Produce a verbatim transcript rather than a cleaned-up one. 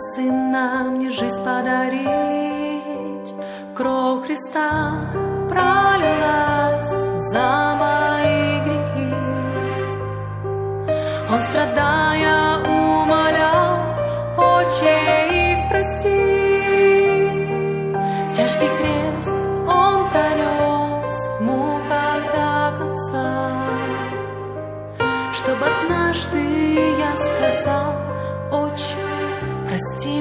Сына мне жизнь подарить. Кровь Христа пролилась за мои грехи. Он, страдая, умолял: Отче, их прости. Тяжкий крест Он пронес в муках до конца, чтоб однажды я сказал: Отче, прости